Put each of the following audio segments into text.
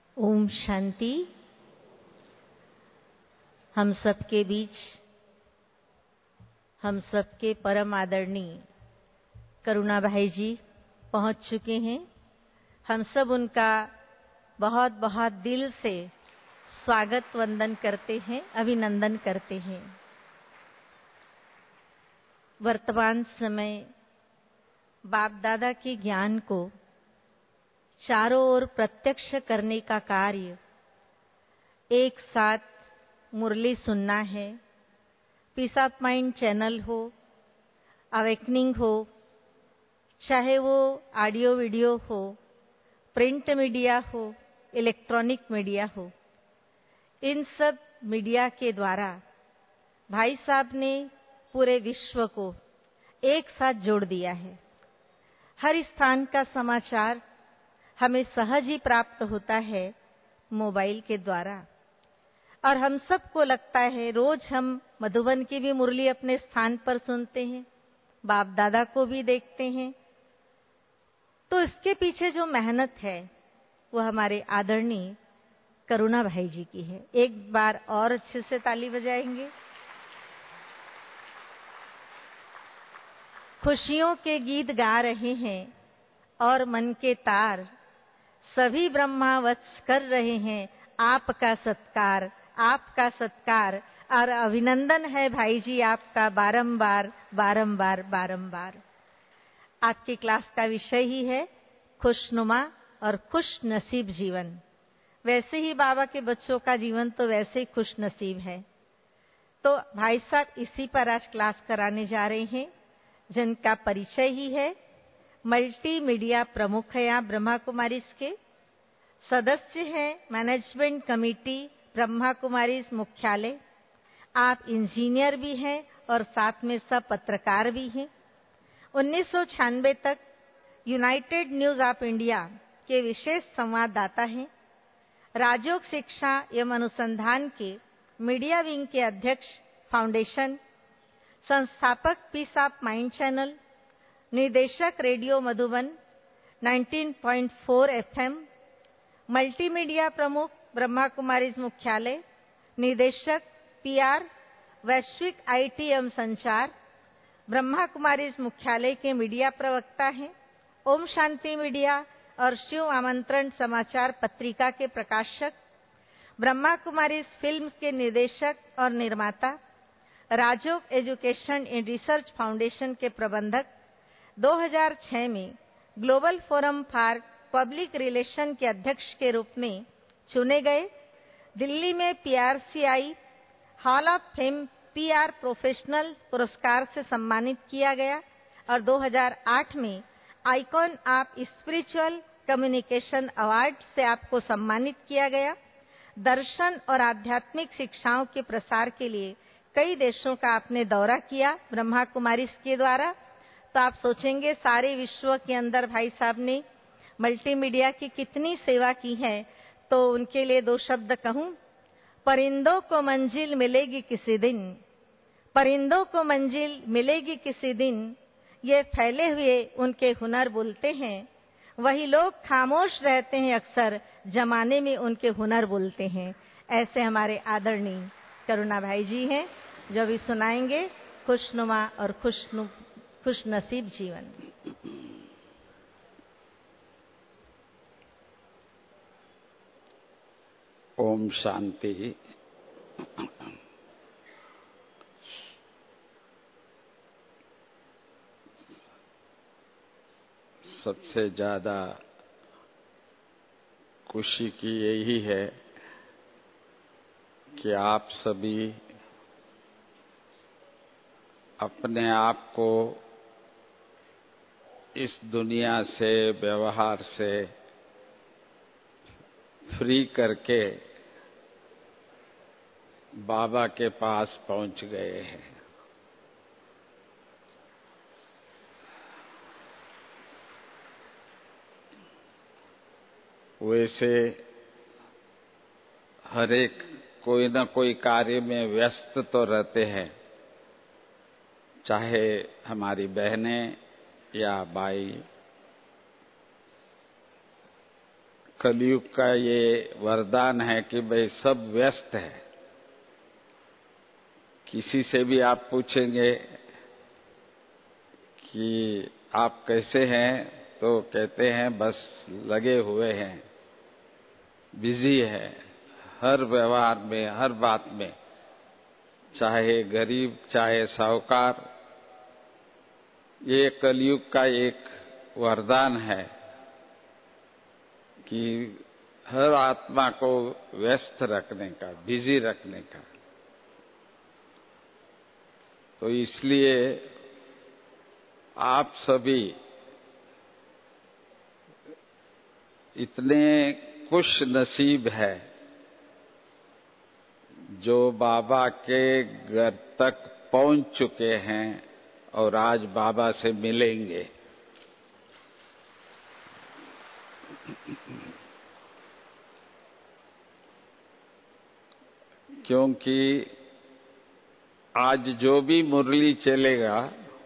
ओम शांति। हम सबके बीच हम सबके परम आदरणीय करुणा भाई जी पहुंच चुके हैं। हम सब उनका बहुत बहुत दिल से स्वागत वंदन करते हैं, अभिनंदन करते हैं। वर्तमान समय बाप दादा के ज्ञान को चारों ओर प्रत्यक्ष करने का कार्य, एक साथ मुरली सुनना है, पीस ऑफ माइंड चैनल हो, अवेकनिंग हो, चाहे वो ऑडियो वीडियो हो, प्रिंट मीडिया हो, इलेक्ट्रॉनिक मीडिया हो, इन सब मीडिया के द्वारा भाई साहब ने पूरे विश्व को एक साथ जोड़ दिया है। हर स्थान का समाचार हमें सहज ही प्राप्त होता है मोबाइल के द्वारा, और हम सबको लगता है रोज हम मधुबन की भी मुरली अपने स्थान पर सुनते हैं, बाप दादा को भी देखते हैं। तो इसके पीछे जो मेहनत है वो हमारे आदरणीय करुणा भाई जी की है। एक बार और अच्छे से ताली बजाएंगे। खुशियों के गीत गा रहे हैं और मन के तार सभी ब्रह्मा वत्स कर रहे हैं आपका सत्कार, आपका सत्कार, और अभिनंदन है भाई जी आपका बारंबार बारंबार बारंबार। आपकी क्लास का विषय ही है खुशनुमा और खुश नसीब जीवन। वैसे ही बाबा के बच्चों का जीवन तो वैसे ही खुश नसीब है। तो भाई साहब इसी पर आज क्लास कराने जा रहे हैं, जिनका परिचय ही है। मल्टीमीडिया प्रमुख है यहाँ ब्रह्मा कुमारीज के, सदस्य हैं मैनेजमेंट कमेटी ब्रह्मा कुमारीज मुख्यालय। आप इंजीनियर भी हैं और साथ में सब पत्रकार भी हैं। 1996 तक यूनाइटेड न्यूज ऑफ इंडिया के विशेष संवाददाता हैं। राजयोग शिक्षा एवं अनुसंधान के मीडिया विंग के अध्यक्ष, फाउंडेशन संस्थापक पीस ऑफ माइंड चैनल, निर्देशक रेडियो मधुबन 19.4 FM, मल्टीमीडिया प्रमुख ब्रह्मा कुमारीज मुख्यालय, निर्देशक PR वैश्विक IT एवं संचार ब्रह्मा कुमारीज मुख्यालय के मीडिया प्रवक्ता हैं। ओम शांति मीडिया और शिव आमंत्रण समाचार पत्रिका के प्रकाशक, ब्रह्मा कुमारीज फिल्म के निर्देशक और निर्माता, Rajyoga education and research foundation के प्रबंधक। 2006 में Global Forum for Public Relation के अध्यक्ष के रूप में चुने गए। दिल्ली में PRCI hall of fame PR professional पुरस्कार से सम्मानित किया गया और 2008 में icon of spiritual communication award से आपको सम्मानित किया गया। दर्शन और आध्यात्मिक शिक्षाओं के प्रसार के लिए कई देशों का आपने दौरा किया ब्रह्मा कुमारीज के द्वारा। तो आप सोचेंगे सारे विश्व के अंदर भाई साहब ने मल्टीमीडिया की कितनी सेवा की है, तो उनके लिए दो शब्द कहूं। परिंदों को मंजिल मिलेगी किसी दिन, परिंदों को मंजिल मिलेगी किसी दिन, ये फैले हुए उनके हुनर बोलते हैं। वही लोग खामोश रहते हैं अक्सर, जमाने में उनके हुनर बोलते हैं। ऐसे हमारे आदरणीय करुणा भाई जी हैं जो भी सुनाएंगे खुशनुमा और खुश नसीब जीवन। ओम शांति। सबसे ज्यादा खुशी की यही है कि आप सभी अपने आप को इस दुनिया से, व्यवहार से फ्री करके बाबा के पास पहुंच गए हैं। वैसे हर एक कोई न कोई कार्य में व्यस्त तो रहते हैं, चाहे हमारी बहनें या भाई, कलयुग का ये वरदान है कि भाई सब व्यस्त है। किसी से भी आप पूछेंगे कि आप कैसे हैं तो कहते हैं बस लगे हुए हैं, बिजी है, हर व्यवहार में, हर बात में, चाहे गरीब चाहे साहूकार। ये कलयुग का एक वरदान है कि हर आत्मा को व्यस्त रखने का, बिजी रखने का। तो इसलिए आप सभी इतने खुश नसीब है जो बाबा के घर तक पहुंच चुके हैं और आज बाबा से मिलेंगे। क्योंकि आज जो भी मुरली चलेगा,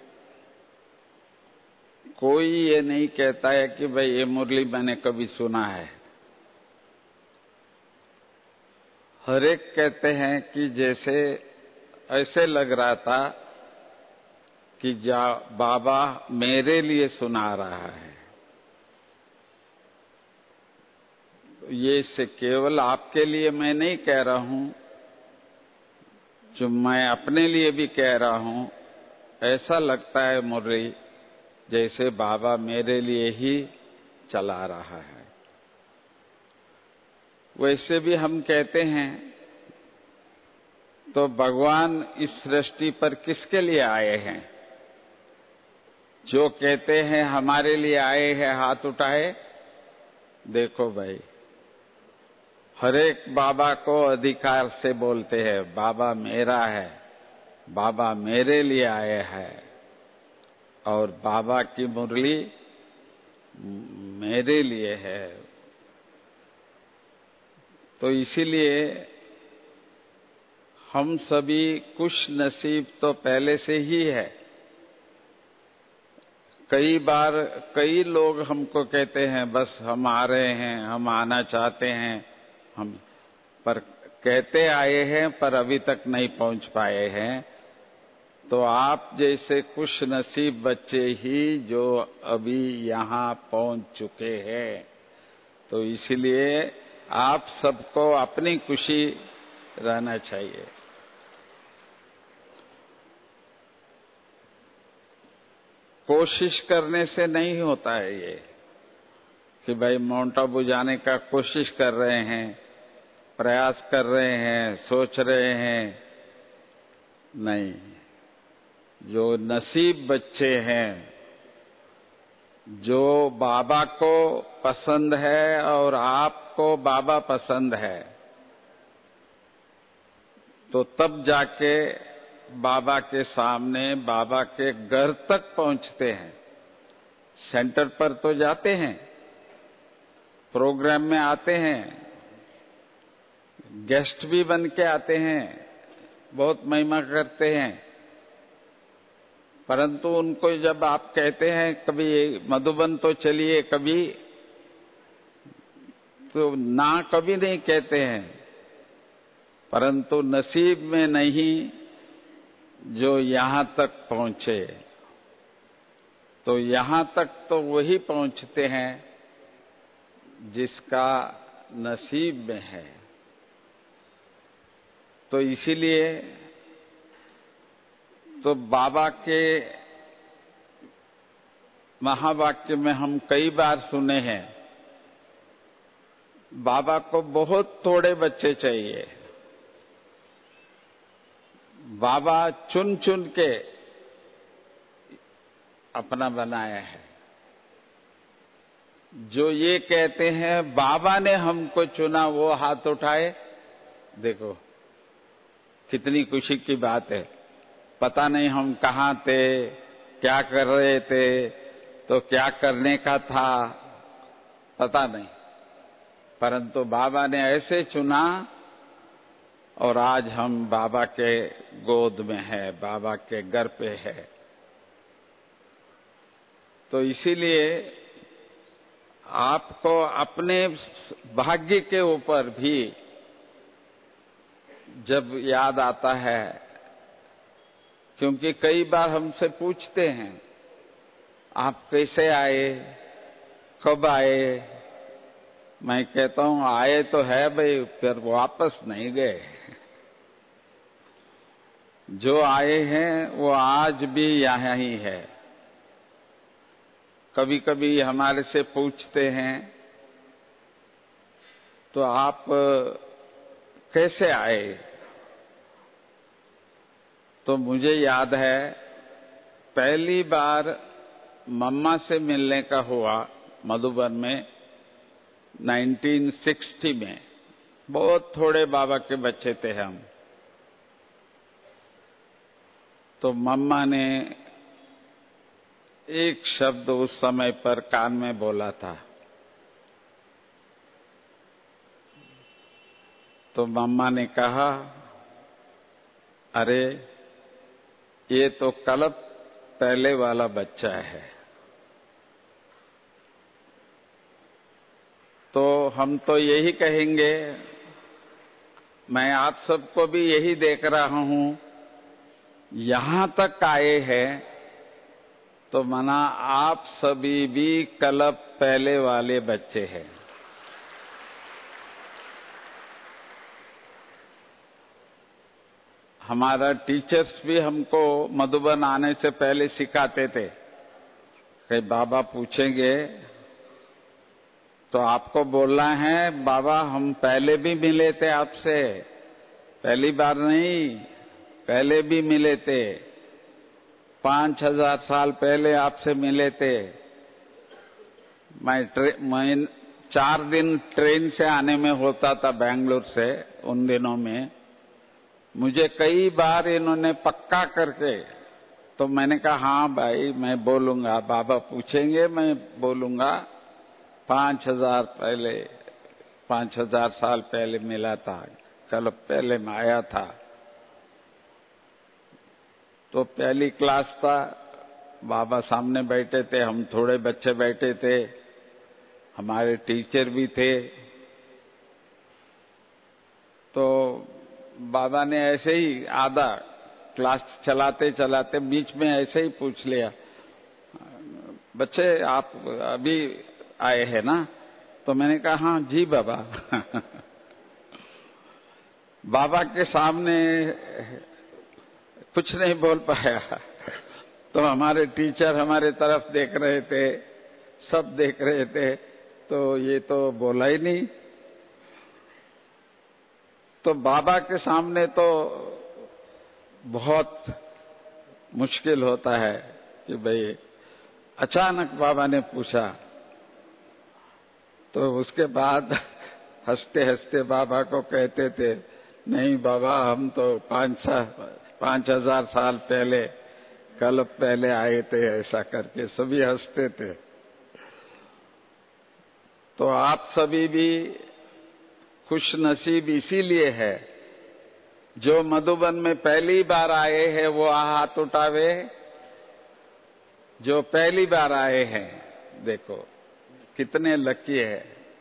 कोई ये नहीं कहता है कि भाई ये मुरली मैंने कभी सुना है। हर एक कहते हैं कि जैसे ऐसे लग रहा था कि बाबा मेरे लिए सुना रहा है। ये से केवल आपके लिए मैं नहीं कह रहा हूं, जो मैं अपने लिए भी कह रहा हूं। ऐसा लगता है मुरली जैसे बाबा मेरे लिए ही चला रहा है। वैसे भी हम कहते हैं तो भगवान इस सृष्टि पर किसके लिए आए हैं? जो कहते हैं हमारे लिए आए हैं हाथ उठाए। देखो भाई, हर एक बाबा को अधिकार से बोलते हैं बाबा मेरा है, बाबा मेरे लिए आए हैं, और बाबा की मुरली मेरे लिए है। तो इसीलिए हम सभी खुश नसीब तो पहले से ही है। कई बार कई लोग हमको कहते हैं बस हम आ रहे हैं, हम आना चाहते हैं, हम पर कहते आए हैं पर अभी तक नहीं पहुंच पाए हैं। तो आप जैसे खुश नसीब बच्चे ही जो अभी यहाँ पहुंच चुके हैं, तो इसलिए आप सबको अपनी खुशी रहना चाहिए। कोशिश करने से नहीं होता है ये कि भाई माउंट आबू जाने का कोशिश कर रहे हैं, प्रयास कर रहे हैं, सोच रहे हैं। नहीं, जो नसीब बच्चे हैं, जो बाबा को पसंद है और आपको बाबा पसंद है, तो तब जाके बाबा के सामने, बाबा के घर तक पहुंचते हैं। सेंटर पर तो जाते हैं, प्रोग्राम में आते हैं, गेस्ट भी बन के आते हैं, बहुत महिमा करते हैं, परंतु उनको जब आप कहते हैं कभी मधुबन तो चलिए, कभी तो ना कभी नहीं कहते हैं। परंतु नसीब में नहीं जो यहां तक पहुंचे। तो यहां तक तो वही पहुंचते हैं जिसका नसीब में है। तो इसीलिए तो बाबा के महावाक्य में हम कई बार सुने हैं, बाबा को बहुत थोड़े बच्चे चाहिए। बाबा चुन चुन के अपना बनाया है। जो ये कहते हैं बाबा ने हमको चुना, वो हाथ उठाए। देखो कितनी खुशी की बात है। पता नहीं हम कहाँ थे, क्या कर रहे थे, तो क्या करने का था, पता नहीं, परंतु बाबा ने ऐसे चुना और आज हम बाबा के गोद में हैं, बाबा के घर पे है। तो इसीलिए आपको अपने भाग्य के ऊपर भी जब याद आता है, क्योंकि कई बार हमसे पूछते हैं आप कैसे आए, कब आए। मैं कहता हूं आए तो है भाई, फिर वापस नहीं गए। जो आए हैं वो आज भी यहाँ ही है। कभी कभी हमारे से पूछते हैं तो आप कैसे आए, तो मुझे याद है पहली बार मम्मा से मिलने का हुआ मधुबन में 1960 में। बहुत थोड़े बाबा के बच्चे थे हम। तो मम्मा ने एक शब्द उस समय पर कान में बोला था। तो मम्मा ने कहा, अरे ये तो कल्प पहले वाला बच्चा है। तो हम तो यही कहेंगे, मैं आप सबको भी यही देख रहा हूं, यहां तक आए हैं तो मना आप सभी भी कल्प पहले वाले बच्चे हैं। हमारा टीचर्स भी हमको मधुबन आने से पहले सिखाते थे कि बाबा पूछेंगे तो आपको बोलना है, बाबा हम पहले भी मिले थे आपसे, पहली बार नहीं, पहले भी मिले थे, 5000 साल पहले आपसे मिले थे। मैं 4 दिन ट्रेन से आने में होता था बेंगलुरु से उन दिनों में। मुझे कई बार इन्होंने पक्का करके, तो मैंने कहा हाँ भाई मैं बोलूंगा, बाबा पूछेंगे मैं बोलूंगा। 5000 साल पहले मिला था, कल पहले में आया था। तो पहली क्लास था, बाबा सामने बैठे थे, हम थोड़े बच्चे बैठे थे, हमारे टीचर भी थे। तो बाबा ने ऐसे ही आधा क्लास चलाते चलाते बीच में ऐसे ही पूछ लिया, बच्चे आप अभी आए हैं ना? तो मैंने कहा हाँ जी बाबा। बाबा के सामने कुछ नहीं बोल पाया। तो हमारे टीचर हमारे तरफ देख रहे थे, सब देख रहे थे, तो ये तो बोला ही नहीं। तो बाबा के सामने तो बहुत मुश्किल होता है कि भाई अचानक बाबा ने पूछा। तो उसके बाद हंसते हंसते बाबा को कहते थे, नहीं बाबा हम तो 5000 साल पहले, कल पहले आए थे, ऐसा करके सभी हंसते थे। तो आप सभी भी खुश नसीब इसीलिए है, जो मधुबन में पहली बार आए हैं वो हाथ उठावे। जो पहली बार आए हैं, देखो कितने लकी है।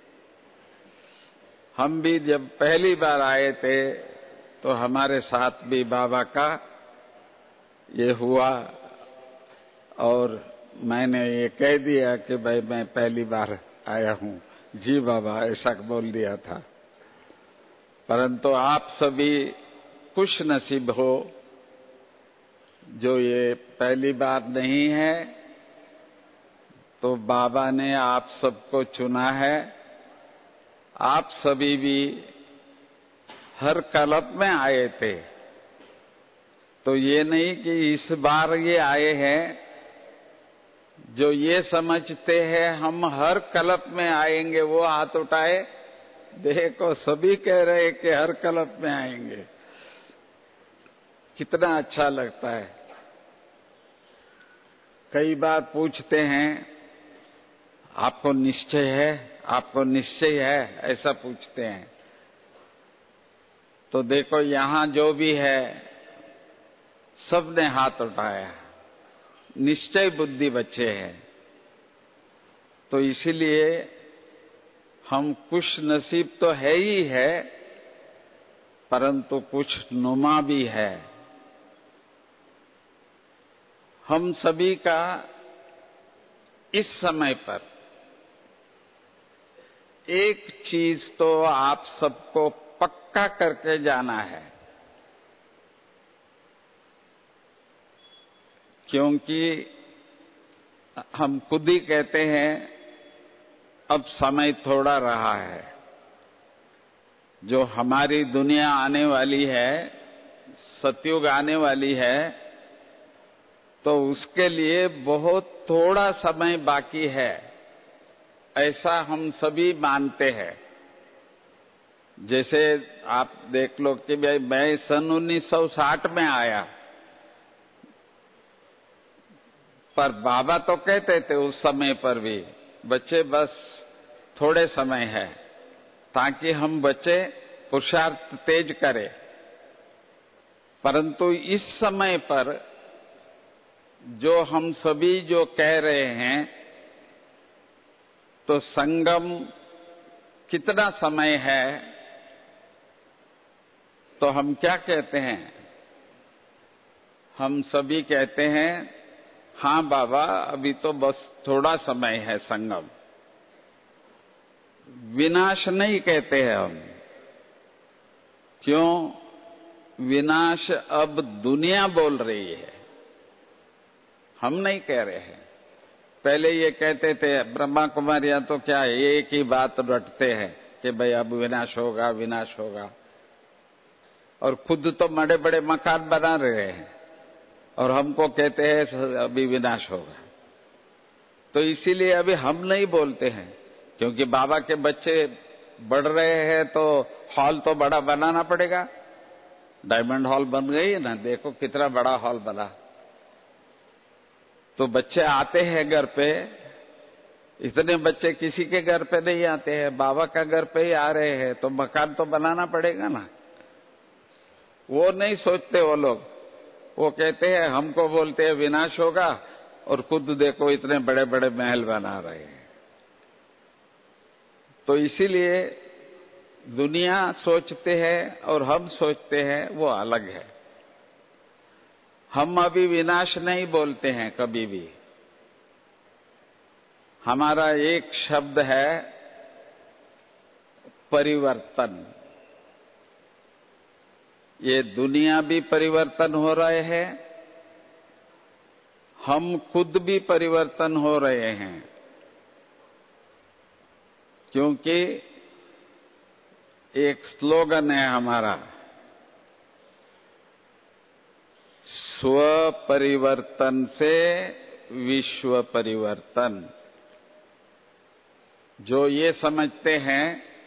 हम भी जब पहली बार आए थे तो हमारे साथ भी बाबा का ये हुआ, और मैंने ये कह दिया कि भाई मैं पहली बार आया हूं, जी बाबा ऐसा बोल दिया था। परंतु आप सभी खुश नसीब हो जो ये पहली बार नहीं है, तो बाबा ने आप सबको चुना है। आप सभी भी हर कल्प में आए थे, तो ये नहीं कि इस बार ये आए हैं। जो ये समझते हैं हम हर कल्प में आएंगे वो हाथ उठाए। देखो सभी कह रहे कि हर कल्प में आएंगे, कितना अच्छा लगता है। कई बार पूछते हैं आपको निश्चय है, आपको निश्चय है, ऐसा पूछते हैं। तो देखो यहां जो भी है सबने हाथ उठाया, निश्चय बुद्धि बच्चे हैं। तो इसीलिए हम खुश नसीब तो है ही है, परंतु कुछ नुमा भी है। हम सभी का इस समय पर एक चीज तो आप सबको पक्का करके जाना है, क्योंकि हम खुद ही कहते हैं अब समय थोड़ा रहा है। जो हमारी दुनिया आने वाली है, सतयुग आने वाली है, तो उसके लिए बहुत थोड़ा समय बाकी है, ऐसा हम सभी मानते हैं। जैसे आप देख लो कि भाई मैं सन 1960 में आया, पर बाबा तो कहते थे उस समय पर भी, बच्चे बस थोड़े समय है, ताकि हम बच्चे पुरुषार्थ तेज करें। परंतु इस समय पर जो हम सभी जो कह रहे हैं, तो संगम कितना समय है, तो हम क्या कहते हैं? हम सभी कहते हैं हाँ बाबा अभी तो बस थोड़ा समय है संगम। विनाश नहीं कहते हैं हम। क्यों? विनाश अब दुनिया बोल रही है, हम नहीं कह रहे हैं। पहले ये कहते थे ब्रह्मा कुमारियां तो क्या एक ही बात रटते हैं कि भाई अब विनाश होगा, विनाश होगा, और खुद तो बड़े बड़े मकान बना रहे हैं और हमको कहते हैं अभी विनाश होगा। तो इसीलिए अभी हम नहीं बोलते हैं, क्योंकि बाबा के बच्चे बढ़ रहे हैं तो हॉल तो बड़ा बनाना पड़ेगा। डायमंड हॉल बन गई है ना, देखो कितना बड़ा हॉल बना। तो बच्चे आते हैं घर पे, इतने बच्चे किसी के घर पे नहीं आते हैं, बाबा का घर पे ही आ रहे हैं, तो मकान तो बनाना पड़ेगा ना। वो नहीं सोचते वो लोग, वो कहते हैं, हमको बोलते हैं विनाश होगा और खुद देखो इतने बड़े बड़े महल बना रहे हैं। तो इसीलिए दुनिया सोचते हैं और हम सोचते हैं वो अलग है। हम अभी विनाश नहीं बोलते हैं कभी भी। हमारा एक शब्द है परिवर्तन। ये दुनिया भी परिवर्तन हो रहे हैं, हम खुद भी परिवर्तन हो रहे हैं, क्योंकि एक स्लोगन है हमारा, स्व परिवर्तन से विश्व परिवर्तन। जो ये समझते हैं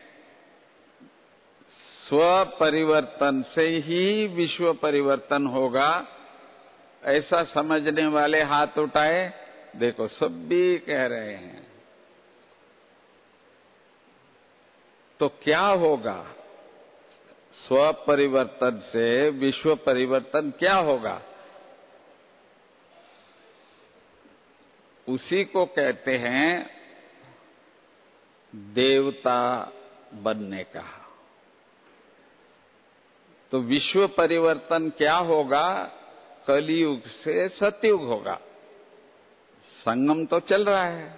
स्व परिवर्तन से ही विश्व परिवर्तन होगा, ऐसा समझने वाले हाथ उठाए। देखो सब भी कह रहे हैं। तो क्या होगा? स्व परिवर्तन से विश्व परिवर्तन क्या होगा? उसी को कहते हैं देवता बनने का। तो विश्व परिवर्तन क्या होगा? कलियुग से सतयुग होगा। संगम तो चल रहा है,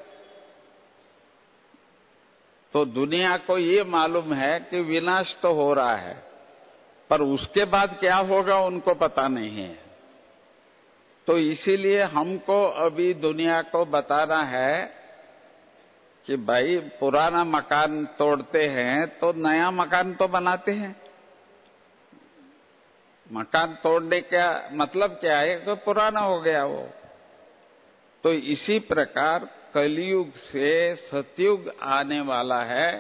तो दुनिया को ये मालूम है कि विनाश तो हो रहा है, पर उसके बाद क्या होगा उनको पता नहीं है। तो इसीलिए हमको अभी दुनिया को बताना है कि भाई पुराना मकान तोड़ते हैं तो नया मकान तो बनाते हैं। मकान तोड़ने का मतलब क्या है? तो पुराना हो गया वो। तो इसी प्रकार कलियुग से सतयुग आने वाला है,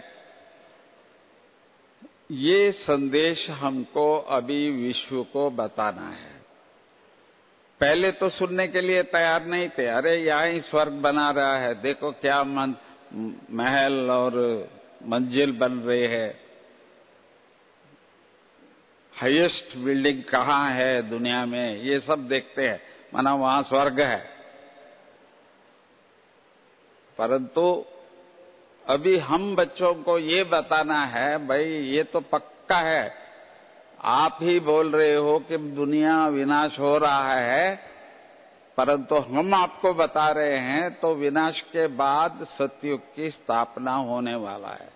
ये संदेश हमको अभी विश्व को बताना है। पहले तो सुनने के लिए तैयार नहीं थे। अरे यहाँ ही स्वर्ग बना रहा है, देखो क्या महल और मंजिल बन रहे हैं, हाईएस्ट बिल्डिंग कहाँ है दुनिया में, ये सब देखते हैं, माना वहां स्वर्ग है। परंतु अभी हम बच्चों को ये बताना है, भाई ये तो पक्का है, आप ही बोल रहे हो कि दुनिया विनाश हो रहा है, परंतु हम आपको बता रहे हैं तो विनाश के बाद सतयुग की स्थापना होने वाला है।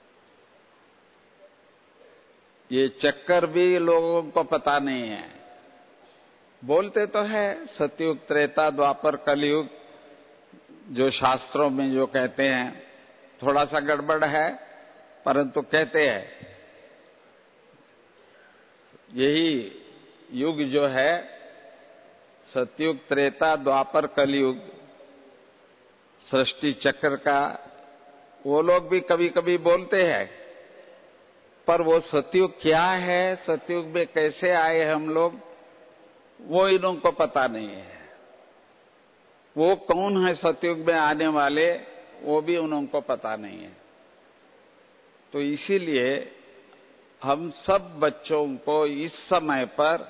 ये चक्कर भी लोगों को पता नहीं है। बोलते तो है सतयुग, त्रेता, द्वापर, कलयुग, जो शास्त्रों में जो कहते हैं, थोड़ा सा गड़बड़ है परंतु कहते हैं। यही युग जो है सतयुग, त्रेता, द्वापर, कलयुग, सृष्टि चक्र का, वो लोग भी कभी कभी बोलते हैं, पर वो सतयुग क्या है, सतयुग में कैसे आए हम लोग, वो इन्हों को पता नहीं है। वो कौन है सतयुग में आने वाले, वो भी उनको पता नहीं है। तो इसीलिए हम सब बच्चों को इस समय पर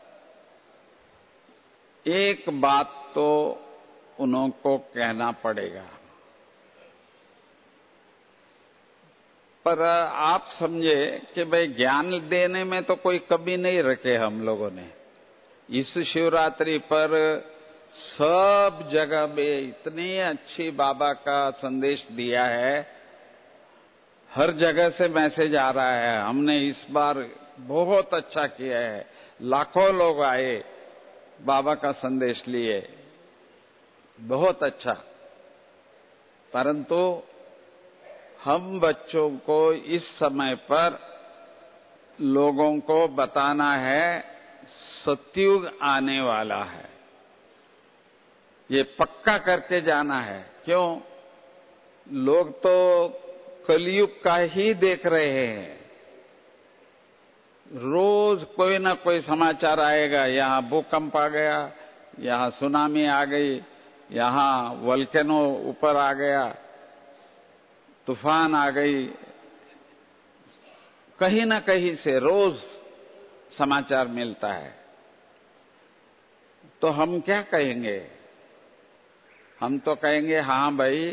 एक बात तो उनको कहना पड़ेगा। पर आप समझे कि भाई ज्ञान देने में तो कोई कमी नहीं रखे हम लोगों ने। इस शिवरात्रि पर सब जगह में इतनी अच्छी बाबा का संदेश दिया है, हर जगह से मैसेज आ रहा है। हमने इस बार बहुत अच्छा किया है, लाखों लोग आए बाबा का संदेश लिए, बहुत अच्छा। परंतु हम बच्चों को इस समय पर लोगों को बताना है सतयुग आने वाला है, ये पक्का करके जाना है। क्यों? लोग तो कलयुग का ही देख रहे हैं। रोज कोई ना कोई समाचार आएगा, यहाँ भूकंप आ गया, यहाँ सुनामी आ गई, यहाँ वोल्केनो ऊपर आ गया, तूफान आ गई, कहीं ना कहीं से रोज समाचार मिलता है। तो हम क्या कहेंगे? हम तो कहेंगे हाँ भाई,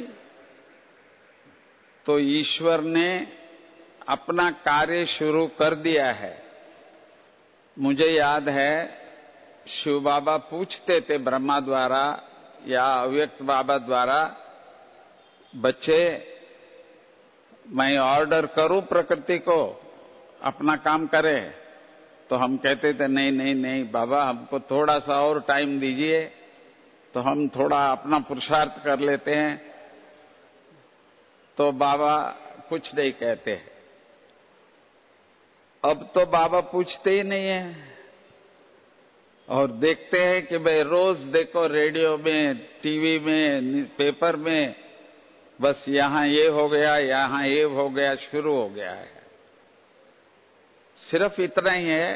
तो ईश्वर ने अपना कार्य शुरू कर दिया है। मुझे याद है शिव बाबा पूछते थे ब्रह्मा द्वारा या अव्यक्त बाबा द्वारा, बच्चे मैं ऑर्डर करूं प्रकृति को अपना काम करे? तो हम कहते थे नहीं नहीं नहीं बाबा, हमको थोड़ा सा और टाइम दीजिए, तो हम थोड़ा अपना पुरुषार्थ कर लेते हैं। तो बाबा कुछ नहीं कहते। अब तो बाबा पूछते ही नहीं है, और देखते हैं कि भाई रोज देखो रेडियो में, टीवी में, पेपर में, बस यहाँ ये हो गया, यहाँ ये हो गया, शुरू हो गया है। सिर्फ इतना ही है,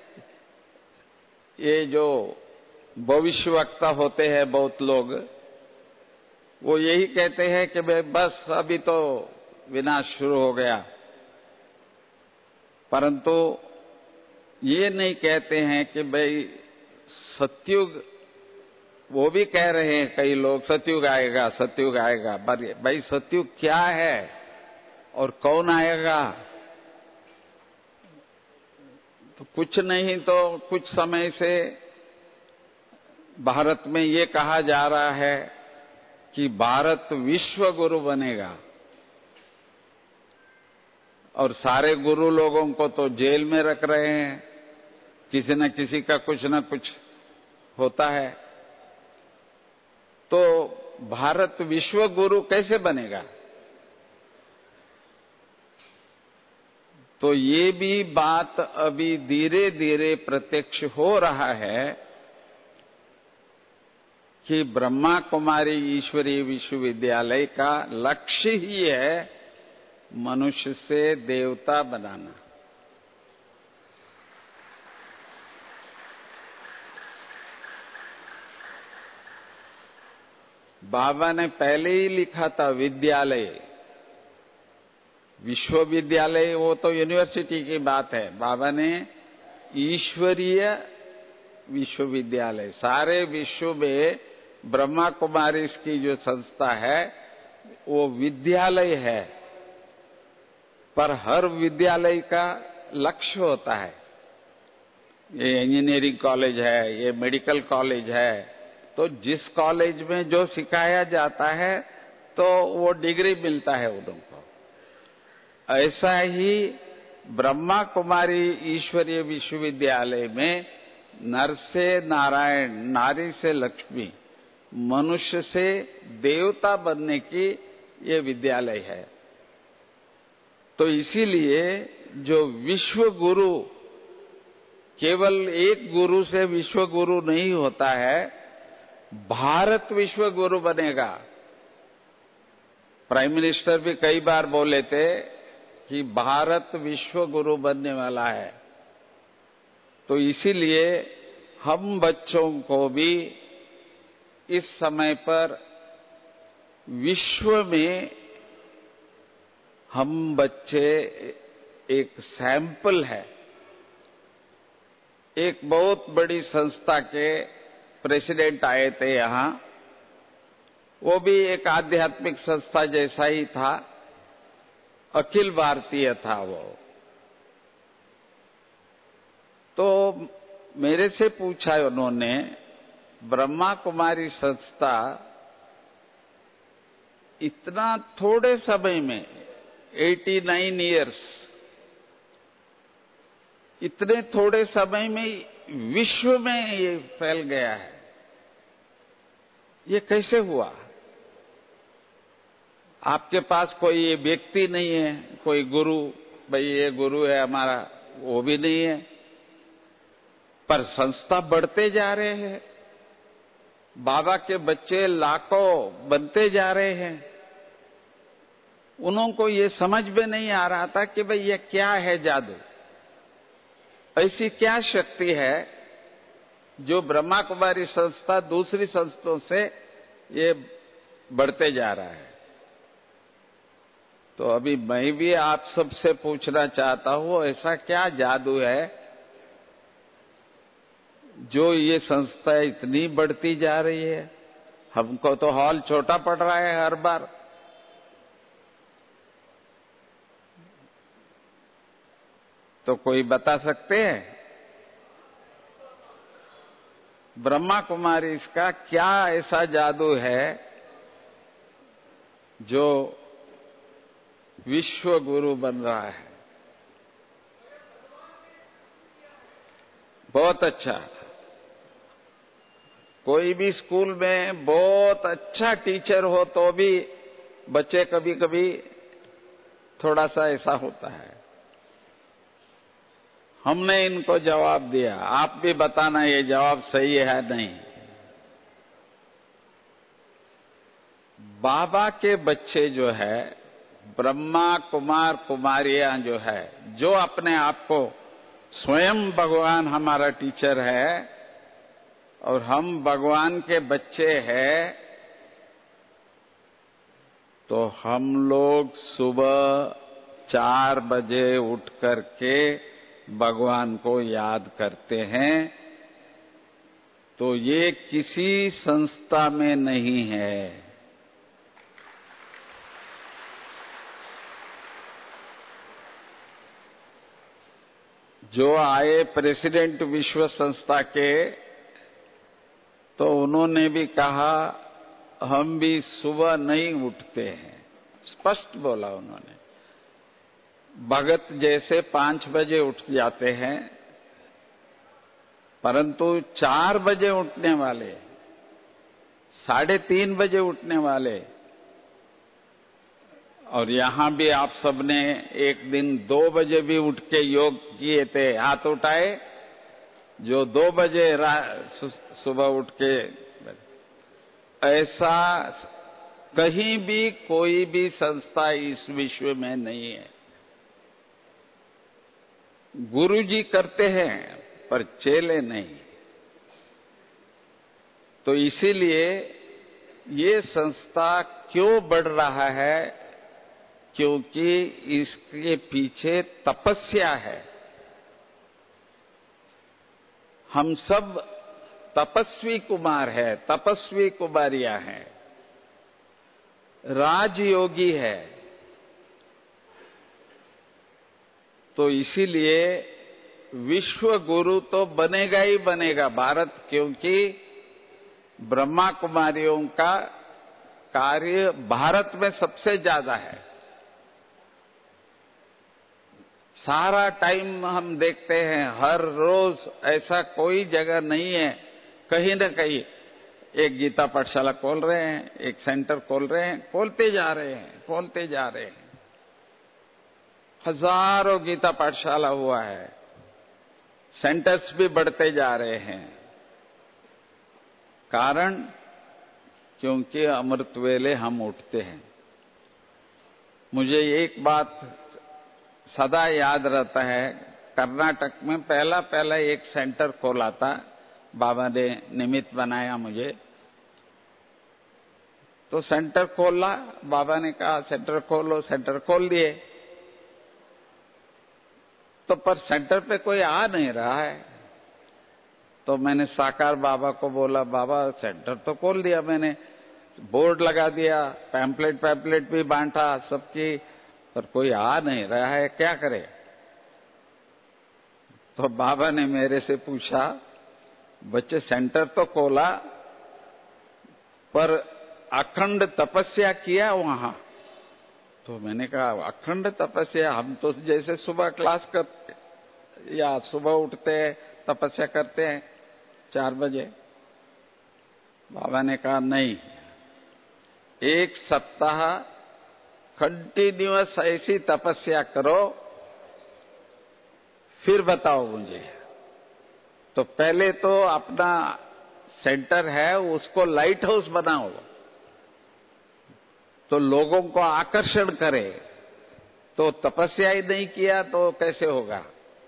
ये जो भविष्यवक्ता होते हैं बहुत लोग, वो यही कहते हैं कि भाई बस अभी तो विनाश शुरू हो गया, परंतु ये नहीं कहते हैं कि भाई सतयुग, वो भी कह रहे हैं कई लोग सतयुग आएगा, सतयुग आएगा। भाई सतयुग क्या है और कौन आएगा? तो कुछ नहीं तो कुछ समय से भारत में ये कहा जा रहा है कि भारत विश्व गुरु बनेगा, और सारे गुरु लोगों को तो जेल में रख रहे हैं, किसी न किसी का कुछ न कुछ होता है। तो भारत विश्व गुरु कैसे बनेगा? तो ये भी बात अभी धीरे धीरे प्रत्यक्ष हो रहा है कि ब्रह्मा कुमारी ईश्वरीय विश्वविद्यालय का लक्ष्य ही है मनुष्य से देवता बनाना। बाबा ने पहले ही लिखा था विद्यालय, विश्वविद्यालय वो तो यूनिवर्सिटी की बात है। बाबा ने ईश्वरीय विश्वविद्यालय, सारे विश्व में ब्रह्मा कुमारी की जो संस्था है वो विद्यालय है, पर हर विद्यालय का लक्ष्य होता है। ये इंजीनियरिंग कॉलेज है, ये मेडिकल कॉलेज है, तो जिस कॉलेज में जो सिखाया जाता है तो वो डिग्री मिलता है उन लोगों को। ऐसा ही ब्रह्मा कुमारी ईश्वरीय विश्वविद्यालय में नर से नारायण, नारी से लक्ष्मी, मनुष्य से देवता बनने की ये विद्यालय है। तो इसीलिए जो विश्व गुरु, केवल एक गुरु से विश्व गुरु नहीं होता है, भारत विश्व गुरु बनेगा। प्राइम मिनिस्टर भी कई बार बोले थे कि भारत विश्व गुरु बनने वाला है। तो इसीलिए हम बच्चों को भी इस समय पर विश्व में हम बच्चे एक सैंपल है। एक बहुत बड़ी संस्था के प्रेसिडेंट आए थे यहां, वो भी एक आध्यात्मिक संस्था जैसा ही था, अखिल भारतीय था वो। तो मेरे से पूछा उन्होंने, ब्रह्मा कुमारी संस्था इतना थोड़े समय में 89 इयर्स, इतने थोड़े समय में विश्व में ये फैल गया है, ये कैसे हुआ? आपके पास कोई ये व्यक्ति नहीं है, कोई गुरु, भाई ये गुरु है हमारा, वो भी नहीं है, पर संस्था बढ़ते जा रहे हैं। बाबा के बच्चे लाखों बनते जा रहे हैं। उनको ये समझ में नहीं आ रहा था कि भाई ये क्या है जादू, ऐसी क्या शक्ति है जो ब्रह्मा कुमारी संस्था दूसरी संस्थाओं से ये बढ़ते जा रहा है। तो अभी मैं भी आप सबसे पूछना चाहता हूं, ऐसा क्या जादू है जो ये संस्था इतनी बढ़ती जा रही है? हमको तो हॉल छोटा पड़ रहा है हर बार। तो कोई बता सकते हैं ब्रह्मा कुमारी इसका क्या ऐसा जादू है जो विश्व गुरु बन रहा है? बहुत अच्छा। कोई भी स्कूल में बहुत अच्छा टीचर हो तो भी बच्चे कभी कभी थोड़ा सा ऐसा होता है। हमने इनको जवाब दिया, आप भी बताना ये जवाब सही है नहीं। बाबा के बच्चे जो है, ब्रह्मा कुमार कुमारियां जो है, जो अपने आप को स्वयं भगवान हमारा टीचर है और हम भगवान के बच्चे हैं, तो हम लोग सुबह 4 बजे उठ करके भगवान को याद करते हैं। तो ये किसी संस्था में नहीं है। जो आए प्रेसिडेंट विश्व संस्था के, तो उन्होंने भी कहा हम भी सुबह नहीं उठते हैं, स्पष्ट बोला उन्होंने। भगत जैसे 5 बजे उठ जाते हैं, परंतु 4 बजे उठने वाले, 3:30 बजे उठने वाले, और यहां भी आप सबने एक दिन 2 बजे भी उठ के योग किए थे, हाथ उठाए जो 2 बजे सुबह उठ के। ऐसा कहीं भी कोई भी संस्था इस विश्व में नहीं है। गुरुजी करते हैं पर चेले नहीं। तो इसीलिए ये संस्था क्यों बढ़ रहा है? क्योंकि इसके पीछे तपस्या है। हम सब तपस्वी कुमार हैं, तपस्वी कुमारियां हैं। राजयोगी है। तो इसीलिए विश्व गुरु तो बनेगा ही बनेगा भारत, क्योंकि ब्रह्मा कुमारियों का कार्य भारत में सबसे ज्यादा है। सारा टाइम हम देखते हैं, हर रोज ऐसा कोई जगह नहीं है, कहीं न कहीं एक गीता पाठशाला खोल रहे हैं, एक सेंटर खोल रहे हैं, खोलते जा रहे हैं। हजारों गीता पाठशाला हुआ है, सेंटर्स भी बढ़ते जा रहे हैं। कारण क्योंकि अमृत वेले हम उठते हैं। मुझे एक बात सदा याद रहता है, कर्नाटक में पहला एक सेंटर खोला था, बाबा ने निमित्त बनाया मुझे। तो सेंटर खोला, बाबा ने कहा सेंटर खोलो, सेंटर खोल दिए। तो पर सेंटर पे कोई आ नहीं रहा है। तो मैंने साकार बाबा को बोला, बाबा सेंटर तो खोल दिया मैंने, बोर्ड लगा दिया, पैम्पलेट भी बांटा सबकी, पर कोई आ नहीं रहा है, क्या करे? तो बाबा ने मेरे से पूछा, बच्चे सेंटर तो खोला पर अखंड तपस्या किया वहां? तो मैंने कहा अखंड तपस्या, हम तो जैसे सुबह क्लास करते या सुबह उठते तपस्या करते हैं 4 बजे। बाबा ने कहा नहीं, 1 सप्ताह कंटिन्यूअस ऐसी तपस्या करो, फिर बताओ मुझे। तो पहले तो अपना सेंटर है उसको लाइट हाउस बनाओ, तो लोगों को आकर्षण करे। तो तपस्या ही नहीं किया तो कैसे होगा?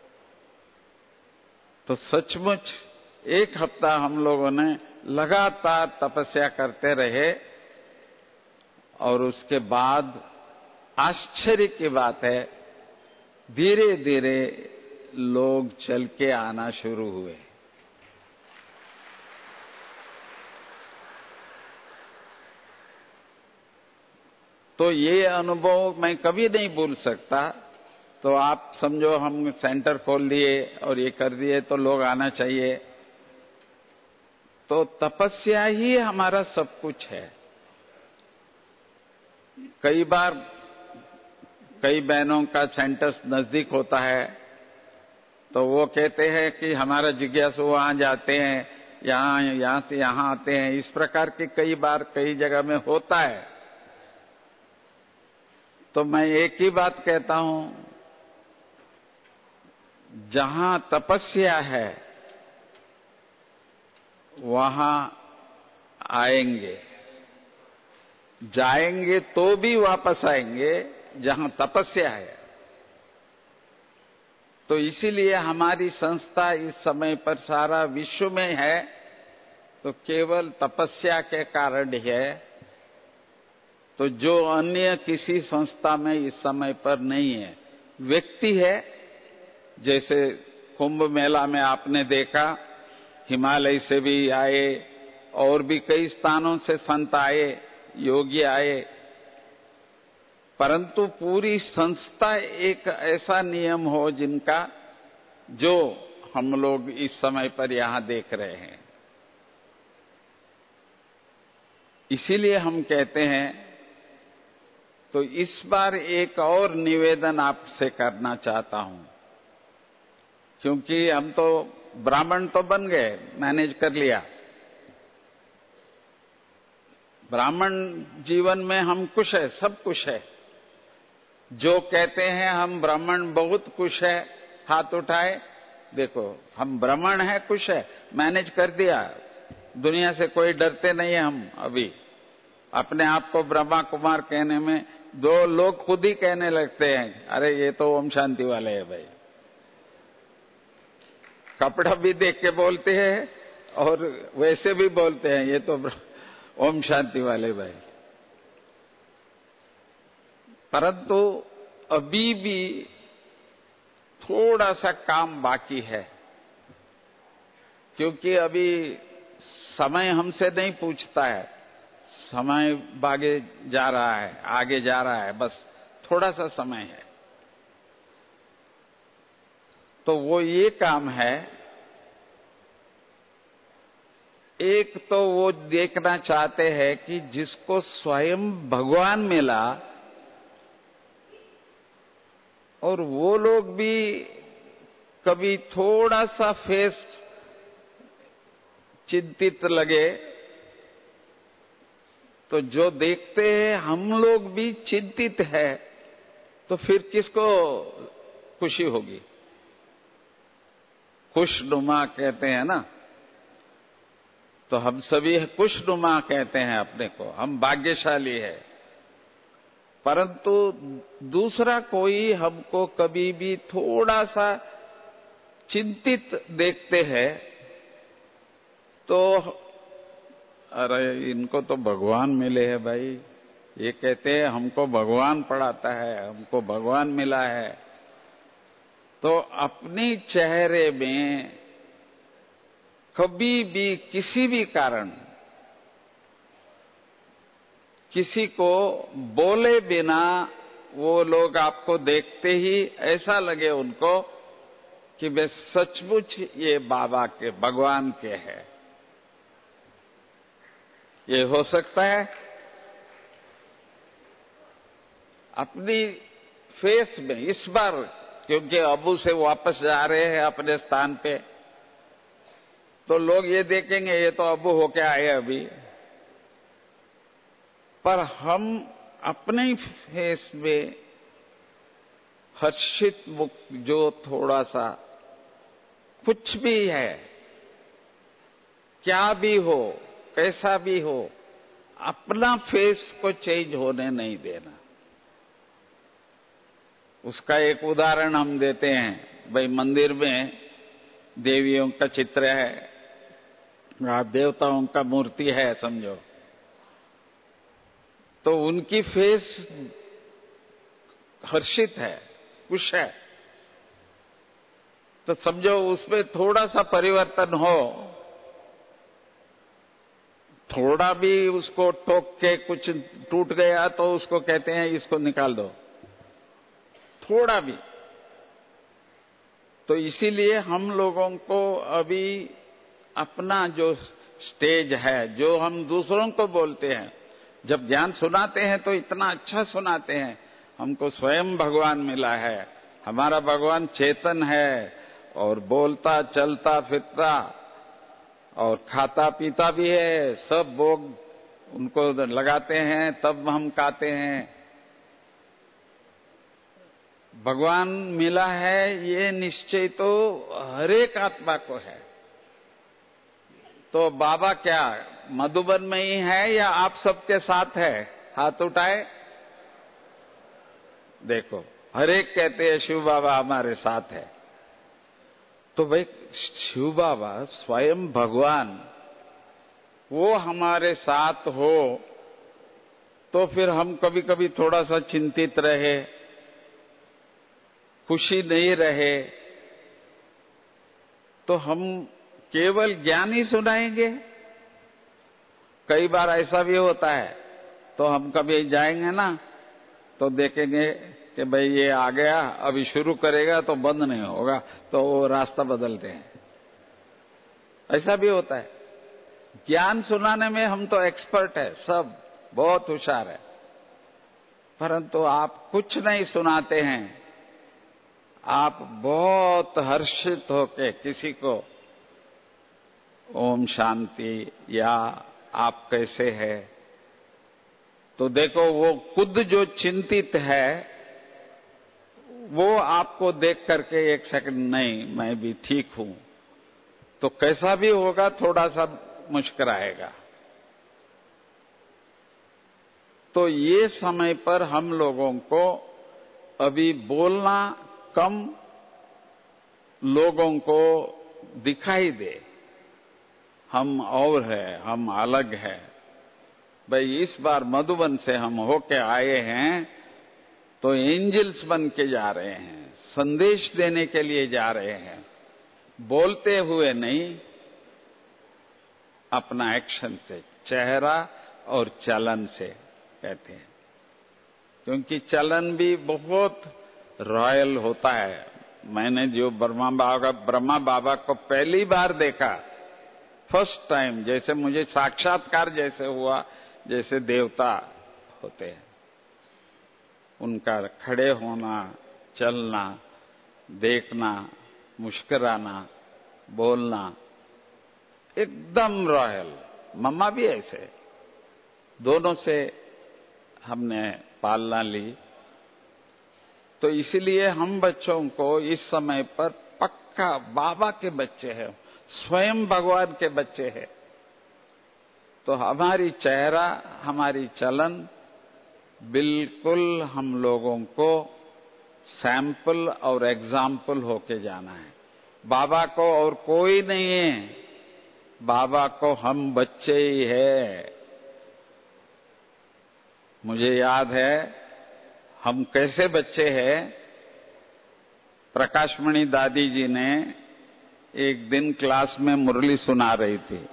तो सचमुच 1 हफ्ता हम लोगों ने लगातार तपस्या करते रहे, और उसके बाद आश्चर्य की बात है, धीरे धीरे लोग चल के आना शुरू हुए। तो ये अनुभव मैं कभी नहीं भूल सकता। तो आप समझो हम सेंटर खोल दिए और ये कर दिए तो लोग आना चाहिए। तो तपस्या ही हमारा सब कुछ है। कई बार कई बहनों का सेंटर नजदीक होता है, तो वो कहते हैं कि हमारा जिज्ञासु वहां जाते हैं, यहाँ से यहाँ आते हैं। इस प्रकार की कई बार कई जगह में होता है। तो मैं एक ही बात कहता हूं, जहां तपस्या है वहां आएंगे, जाएंगे तो भी वापस आएंगे जहां तपस्या है। तो इसीलिए हमारी संस्था इस समय पर सारा विश्व में है तो केवल तपस्या के कारण है। तो जो अन्य किसी संस्था में इस समय पर नहीं है, व्यक्ति है। जैसे कुंभ मेला में आपने देखा, हिमालय से भी आए और भी कई स्थानों से संत आए, योगी आए, परंतु पूरी संस्था एक ऐसा नियम हो जिनका, जो हम लोग इस समय पर यहां देख रहे हैं। इसीलिए हम कहते हैं, तो इस बार एक और निवेदन आपसे करना चाहता हूं, क्योंकि हम तो ब्राह्मण तो बन गए, मैनेज कर लिया। ब्राह्मण जीवन में हम खुश है, सब कुछ है। जो कहते हैं हम ब्राह्मण बहुत खुश है, हाथ उठाए। देखो हम ब्राह्मण है, खुश है, मैनेज कर दिया। दुनिया से कोई डरते नहीं है हम। अभी अपने आप को ब्रह्मा कुमार कहने में 2 लोग खुद ही कहने लगते हैं, अरे ये तो ओम शांति वाले हैं भाई। कपड़ा भी देख के बोलते हैं और वैसे भी बोलते हैं, ये तो ओम शांति वाले भाई। परंतु अभी भी थोड़ा सा काम बाकी है, क्योंकि अभी समय हमसे नहीं पूछता है, समय आगे जा रहा है, बस थोड़ा सा समय है। तो वो ये काम है, एक तो वो देखना चाहते हैं कि जिसको स्वयं भगवान मिला, और वो लोग भी कभी थोड़ा सा फेस चिंतित लगे, तो जो देखते हैं हम लोग भी चिंतित है, तो फिर किसको खुशी होगी? खुशनुमा कहते हैं ना, तो हम सभी खुशनुमा कहते हैं अपने को, हम भाग्यशाली है। परंतु दूसरा कोई हमको कभी भी थोड़ा सा चिंतित देखते हैं, तो अरे इनको तो भगवान मिले हैं भाई, ये कहते हैं हमको भगवान पढ़ाता है, हमको भगवान मिला है। तो अपनी चेहरे में कभी भी किसी भी कारण किसी को बोले बिना वो लोग आपको देखते ही ऐसा लगे उनको कि वे सचमुच ये बाबा के, भगवान के हैं। ये हो सकता है अपनी फेस में इस बार, क्योंकि अबू से वापस जा रहे हैं अपने स्थान पे, तो लोग ये देखेंगे ये तो अबू होके आए अभी, पर हम अपने फेस में हर्षित मुख, जो थोड़ा सा कुछ भी है, क्या भी हो, कैसा भी हो, अपना फेस को चेंज होने नहीं देना। उसका एक उदाहरण हम देते हैं। भाई मंदिर में देवियों का चित्र है, देवताओं का मूर्ति है समझो, तो उनकी फेस हर्षित है, खुश है, तो समझो उसमें थोड़ा सा परिवर्तन हो, थोड़ा भी उसको टोक के कुछ टूट गया तो उसको कहते हैं इसको निकाल दो, थोड़ा भी। तो इसीलिए हम लोगों को अभी अपना जो स्टेज है, जो हम दूसरों को बोलते हैं, जब ज्ञान सुनाते हैं तो इतना अच्छा सुनाते हैं, हमको स्वयं भगवान मिला है, हमारा भगवान चेतन है और बोलता चलता फिरता और खाता पीता भी है, सब भोग उनको लगाते हैं तब हम खाते हैं। भगवान मिला है ये निश्चय तो हर एक आत्मा को है। तो बाबा क्या मधुबन में ही है या आप सबके साथ है? हाथ उठाए। देखो हर एक कहते हैं शिव बाबा हमारे साथ है। तो भाई शिव बाबा स्वयं भगवान वो हमारे साथ हो, तो फिर हम कभी कभी थोड़ा सा चिंतित रहे, खुशी नहीं रहे, तो हम केवल ज्ञान ही सुनाएंगे? कई बार ऐसा भी होता है, तो हम कभी जाएंगे ना तो देखेंगे कि भाई ये आ गया, अभी शुरू करेगा तो बंद नहीं होगा, तो वो रास्ता बदलते हैं। ऐसा भी होता है। ज्ञान सुनाने में हम तो एक्सपर्ट है, सब बहुत होशियार है, परंतु आप कुछ नहीं सुनाते हैं। आप बहुत हर्षित होके किसी को ओम शांति या आप कैसे है, तो देखो वो खुद जो चिंतित है वो आपको देख करके एक सेकंड नहीं मैं भी ठीक हूं, तो कैसा भी होगा थोड़ा सा मुस्कुराएगा। तो ये समय पर हम लोगों को अभी बोलना कम, लोगों को दिखाई दे हम और है, हम अलग है। भाई इस बार मधुबन से हम होके आए हैं तो एंजल्स बन के जा रहे हैं, संदेश देने के लिए जा रहे हैं, बोलते हुए नहीं, अपना एक्शन से, चेहरा और चलन से कहते हैं, क्योंकि चलन भी बहुत रॉयल होता है। मैंने जो ब्रह्मा बाबा को पहली बार देखा, फर्स्ट टाइम, जैसे मुझे साक्षात्कार जैसे हुआ, जैसे देवता होते हैं, उनका खड़े होना, चलना, देखना, मुस्कुराना, बोलना एकदम रॉयल। मम्मा भी ऐसे, दोनों से हमने पालना ली। तो इसलिए हम बच्चों को इस समय पर पक्का बाबा के बच्चे हैं, स्वयं भगवान के बच्चे हैं, तो हमारी चेहरा, हमारी चलन बिल्कुल हम लोगों को सैंपल और एग्जाम्पल होके जाना है। बाबा को और कोई नहीं है, बाबा को हम बच्चे ही है। मुझे याद है हम कैसे बच्चे हैं। प्रकाशमणि दादी जी ने एक दिन क्लास में मुरली सुना रही थी।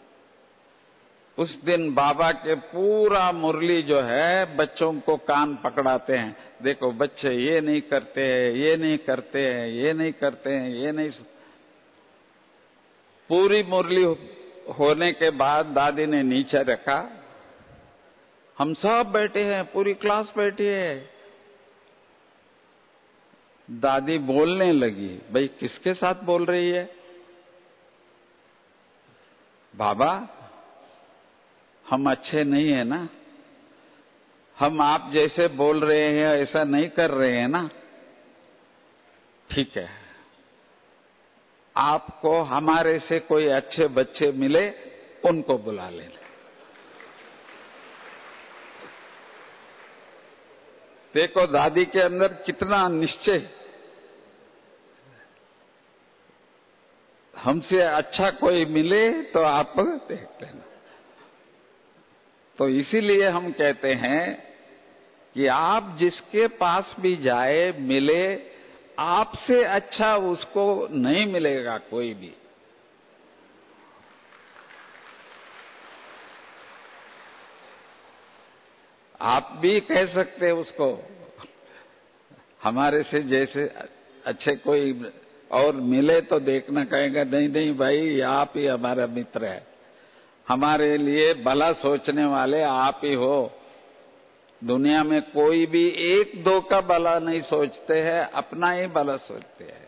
उस दिन बाबा के पूरा मुरली जो है बच्चों को कान पकड़ाते हैं, देखो बच्चे ये नहीं करते हैं, ये नहीं करते हैं, ये नहीं करते हैं, ये नहीं। पूरी मुरली होने के बाद दादी ने नीचे रखा, हम सब बैठे हैं, पूरी क्लास बैठी है। दादी बोलने लगी, भाई किसके साथ बोल रही है? बाबा हम अच्छे नहीं है ना, हम आप जैसे बोल रहे हैं ऐसा नहीं कर रहे हैं ना। ठीक है, आपको हमारे से कोई अच्छे बच्चे मिले, उनको बुला लेना। देखो दादी के अंदर कितना निश्चय, हमसे अच्छा कोई मिले तो आप देख लेना। तो इसीलिए हम कहते हैं कि आप जिसके पास भी जाए, मिले, आपसे अच्छा उसको नहीं मिलेगा कोई भी। आप भी कह सकते हैं उसको, हमारे से जैसे अच्छे कोई और मिले तो देखना, कहेगा नहीं नहीं भाई आप ही हमारा मित्र है, हमारे लिए भला सोचने वाले आप ही हो। दुनिया में कोई भी एक दो का भला नहीं सोचते हैं, अपना ही भला सोचते हैं।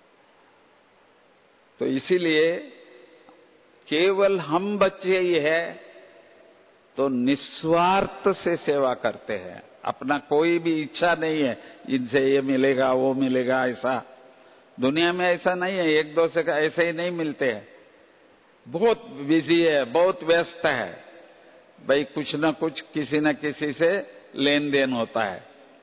तो इसीलिए केवल हम बच्चे ही है तो निस्वार्थ से सेवा करते हैं, अपना कोई भी इच्छा नहीं है इनसे ये मिलेगा वो मिलेगा ऐसा। दुनिया में ऐसा नहीं है, एक दो से ऐसे ही नहीं मिलते हैं। बहुत बिजी है, बहुत व्यस्त है, भाई कुछ न कुछ किसी न किसी से लेन देन होता है।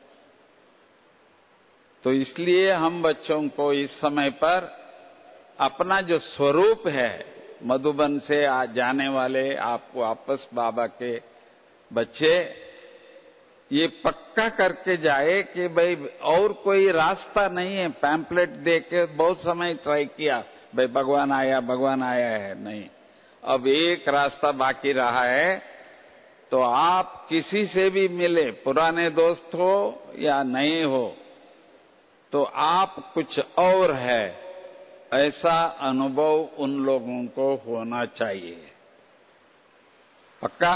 तो इसलिए हम बच्चों को इस समय पर अपना जो स्वरूप है, मधुबन से जाने वाले आप वापस बाबा के बच्चे, ये पक्का करके जाए कि भाई और कोई रास्ता नहीं है। पैम्पलेट देके बहुत समय ट्राई किया, भाई भगवान आया है, नहीं, अब एक रास्ता बाकी रहा है। तो आप किसी से भी मिले, पुराने दोस्त हो या नए हो, तो आप कुछ और है ऐसा अनुभव उन लोगों को होना चाहिए। पक्का?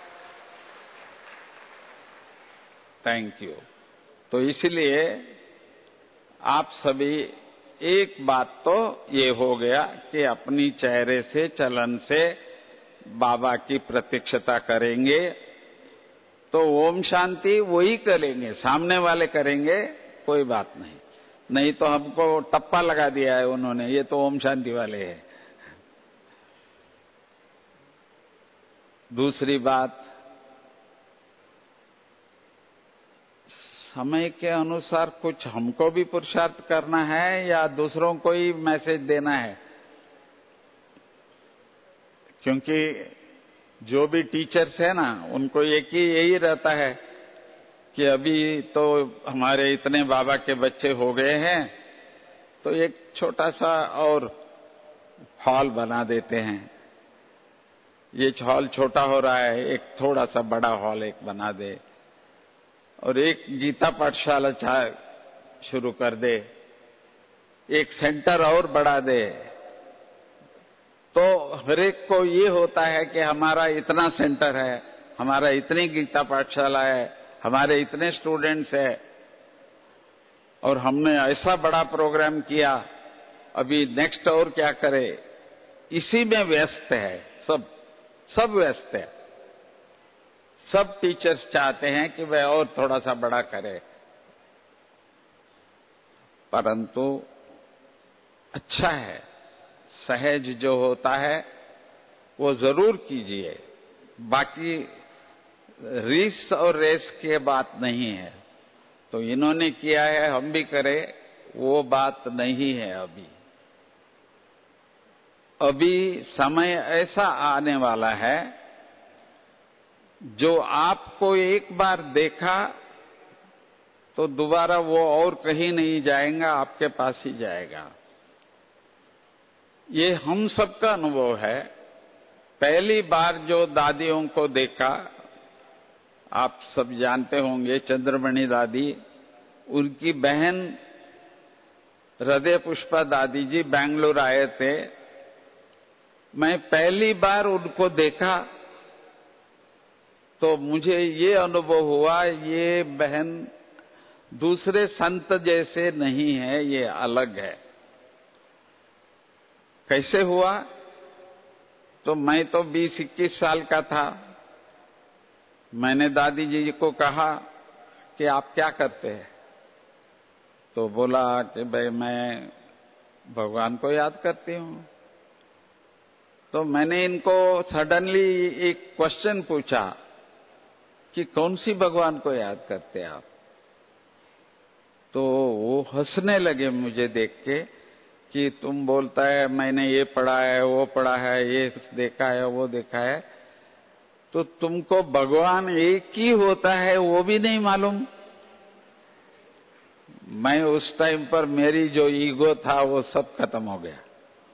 Thank you. तो इसलिए आप सभी, एक बात तो ये हो गया कि अपनी चेहरे से, चलन से बाबा की प्रतीक्षता करेंगे, तो ओम शांति वही करेंगे, सामने वाले करेंगे, कोई बात नहीं। नहीं तो हमको टप्पा लगा दिया है उन्होंने, ये तो ओम शांति वाले हैं। दूसरी बात, समय के अनुसार कुछ हमको भी पुरुषार्थ करना है या दूसरों को ही मैसेज देना है। क्योंकि जो भी टीचर्स है ना, उनको यही रहता है कि अभी तो हमारे इतने बाबा के बच्चे हो गए हैं, तो एक छोटा सा और हॉल बना देते हैं। ये हॉल छोटा हो रहा है, एक थोड़ा सा बड़ा हॉल एक बना दे, और एक गीता पाठशाला शुरू कर दे, एक सेंटर और बढ़ा दे। तो हर एक को ये होता है कि हमारा इतना सेंटर है, हमारा इतनी गीता पाठशाला है, हमारे इतने स्टूडेंट्स हैं, और हमने ऐसा बड़ा प्रोग्राम किया, अभी नेक्स्ट और क्या करे, इसी में व्यस्त है। सब व्यस्त है। सब टीचर्स चाहते हैं कि वह और थोड़ा सा बड़ा करे, परंतु अच्छा है, सहज जो होता है वो जरूर कीजिए। बाकी रीस और रेस की बात नहीं है। तो इन्होंने किया है, हम भी करें, वो बात नहीं है। अभी समय ऐसा आने वाला है जो आपको एक बार देखा तो दोबारा वो और कहीं नहीं जाएगा, आपके पास ही जाएगा। ये हम सबका अनुभव है। पहली बार जो दादियों को देखा, आप सब जानते होंगे, चंद्रमणि दादी, उनकी बहन हृदय पुष्पा दादी जी बेंगलुरु आए थे। मैं पहली बार उनको देखा तो मुझे ये अनुभव हुआ, ये बहन दूसरे संत जैसे नहीं है, ये अलग है। कैसे हुआ? तो मैं तो 20-21 साल का था। मैंने दादी जी को कहा कि आप क्या करते हैं? तो बोला कि भाई मैं भगवान को याद करती हूं। तो मैंने इनको सडनली एक क्वेश्चन पूछा कि कौन सी भगवान को याद करते हैं आप? तो वो हंसने लगे मुझे देख के कि तुम बोलता है मैंने ये पढ़ा है, वो पढ़ा है, ये देखा है, वो देखा है, तो तुमको भगवान एक ही होता है वो भी नहीं मालूम? मैं उस टाइम पर मेरी जो ईगो था वो सब खत्म हो गया।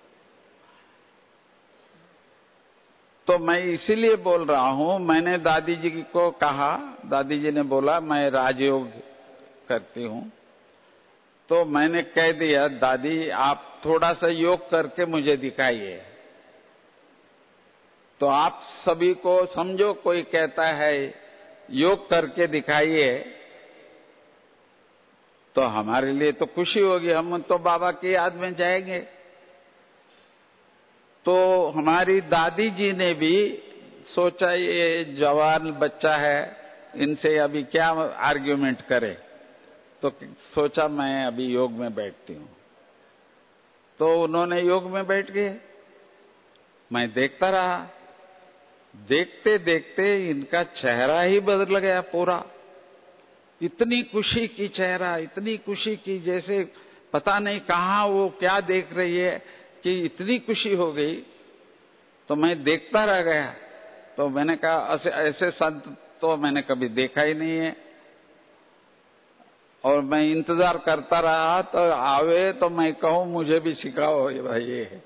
तो मैं इसीलिए बोल रहा हूं, मैंने दादी जी को कहा, दादी जी ने बोला मैं राजयोग करती हूं। तो मैंने कह दिया, दादी आप थोड़ा सा योग करके मुझे दिखाइए। तो आप सभी को समझो, कोई कहता है योग करके दिखाइए, तो हमारे लिए तो खुशी होगी, हम तो बाबा की याद में जाएंगे। तो हमारी दादी जी ने भी सोचा ये जवान बच्चा है, इनसे अभी क्या आर्ग्यूमेंट करे, तो सोचा मैं अभी योग में बैठती हूं। तो उन्होंने योग में बैठ गए। मैं देखता रहा। देखते देखते इनका चेहरा ही बदल गया पूरा। इतनी खुशी की चेहरा, इतनी खुशी की, जैसे पता नहीं कहां वो क्या देख रही है कि इतनी खुशी हो गई। तो मैं देखता रह गया। तो मैंने कहा ऐसे संत तो मैंने कभी देखा ही नहीं है। और मैं इंतजार करता रहा, तो आवे तो मैं कहूं मुझे भी सिखाओ ये भाई ये।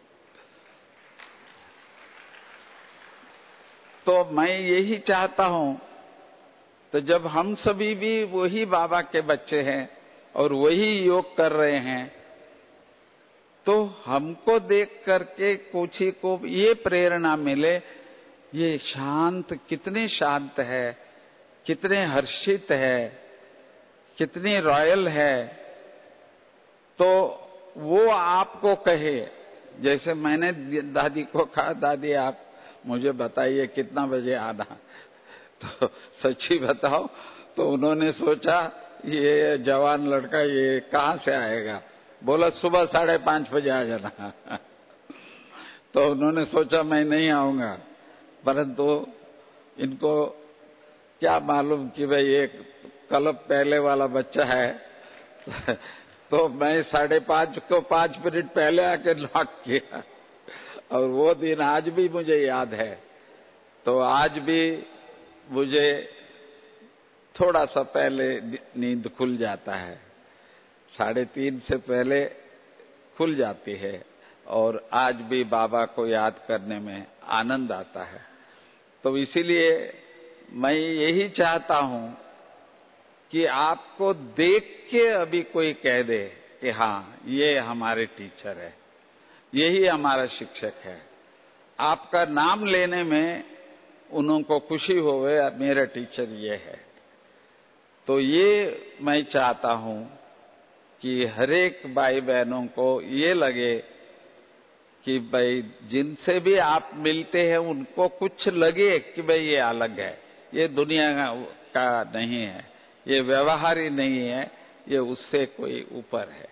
तो मैं यही चाहता हूं। तो जब हम सभी भी वही बाबा के बच्चे हैं और वही योग कर रहे हैं, तो हमको देख करके कुछ ही को ये प्रेरणा मिले, ये शांत कितने शांत है, कितने हर्षित है, कितनी रॉयल है। तो वो आपको कहे, जैसे मैंने दादी को कहा, दादी आप मुझे बताइए कितना बजे आना। तो सच्ची बताओ, तो उन्होंने सोचा ये जवान लड़का ये कहां से आएगा। बोला सुबह 5:30 बजे आ जाना। तो उन्होंने सोचा मैं नहीं आऊंगा, परंतु इनको क्या मालूम कि भाई एक कल्प पहले वाला बच्चा है। तो मैं 5:30 को 5 मिनट पहले आके लॉक किया। और वो दिन आज भी मुझे याद है। तो आज भी मुझे थोड़ा सा पहले नींद खुल जाता है, 3:30 से पहले खुल जाती है। और आज भी बाबा को याद करने में आनंद आता है। तो इसीलिए मैं यही चाहता हूं कि आपको देख के अभी कोई कह दे कि हाँ, ये हमारे टीचर है, यही हमारा शिक्षक है। आपका नाम लेने में उनको खुशी होवे, मेरा टीचर ये है। तो ये मैं चाहता हूं कि हर एक भाई बहनों को ये लगे कि भाई जिनसे भी आप मिलते हैं उनको कुछ लगे कि भाई ये अलग है, ये दुनिया का नहीं है, ये व्यवहार ही नहीं है, ये उससे कोई ऊपर है।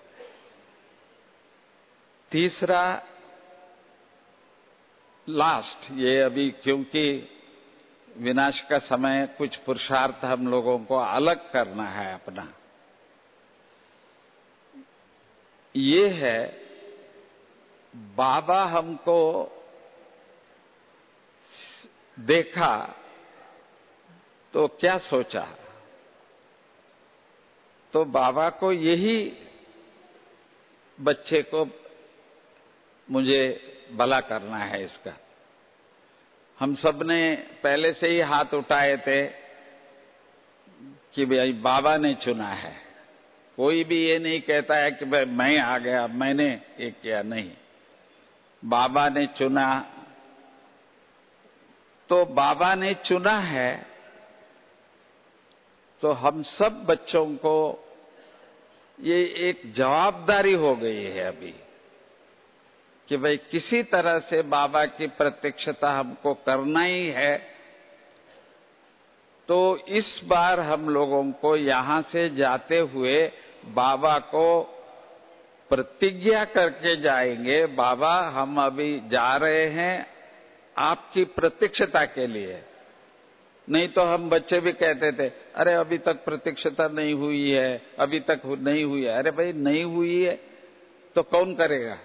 तीसरा, लास्ट, ये अभी क्योंकि विनाश का समय, कुछ पुरुषार्थ हम लोगों को अलग करना है अपना, ये है बाबा हमको देखा तो क्या सोचा। तो बाबा को यही बच्चे को मुझे भला करना है इसका। हम सब ने पहले से ही हाथ उठाए थे कि भाई बाबा ने चुना है। कोई भी ये नहीं कहता है कि भाई मैं आ गया, मैंने ये किया, नहीं, बाबा ने चुना। तो बाबा ने चुना है तो हम सब बच्चों को ये एक जवाबदारी हो गई है अभी कि भाई किसी तरह से बाबा की प्रत्यक्षता हमको करना ही है। तो इस बार हम लोगों को यहां से जाते हुए बाबा को प्रतिज्ञा करके जाएंगे, बाबा हम अभी जा रहे हैं आपकी प्रत्यक्षता के लिए। नहीं तो हम बच्चे भी कहते थे, अरे अभी तक प्रत्यक्षता नहीं हुई है, अभी तक नहीं हुई है। अरे भाई नहीं हुई है तो कौन करेगा?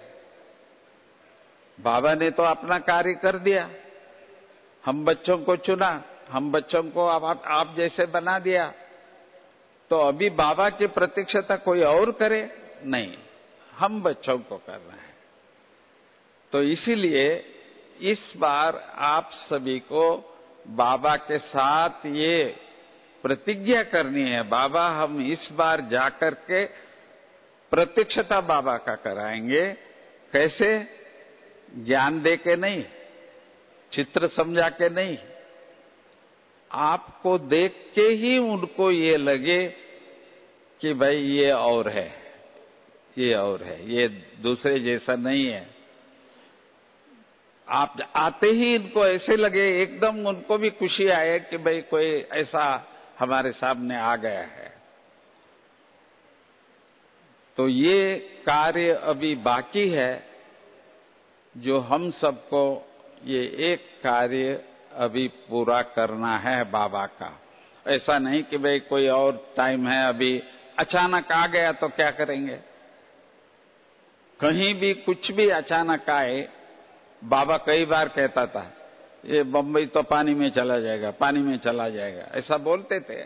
बाबा ने तो अपना कार्य कर दिया, हम बच्चों को चुना, हम बच्चों को आप जैसे बना दिया। तो अभी बाबा की प्रत्यक्षता कोई और करे? नहीं, हम बच्चों को करना है। तो इसीलिए इस बार आप सभी को बाबा के साथ ये प्रतिज्ञा करनी है, बाबा हम इस बार जाकर के प्रत्यक्षता बाबा का कराएंगे। कैसे? ज्ञान दे के नहीं, चित्र समझा के नहीं, आपको देख के ही उनको ये लगे कि भाई ये और है, ये और है, ये दूसरे जैसा नहीं है। आप आते ही इनको ऐसे लगे, एकदम उनको भी खुशी आए कि भाई कोई ऐसा हमारे सामने आ गया है। तो ये कार्य अभी बाकी है जो हम सबको ये एक कार्य अभी पूरा करना है बाबा का। ऐसा नहीं कि भाई कोई और टाइम है, अभी अचानक आ गया तो क्या करेंगे। कहीं भी कुछ भी अचानक आए, बाबा कई बार कहता था ये बंबई तो पानी में चला जाएगा, पानी में चला जाएगा, ऐसा बोलते थे।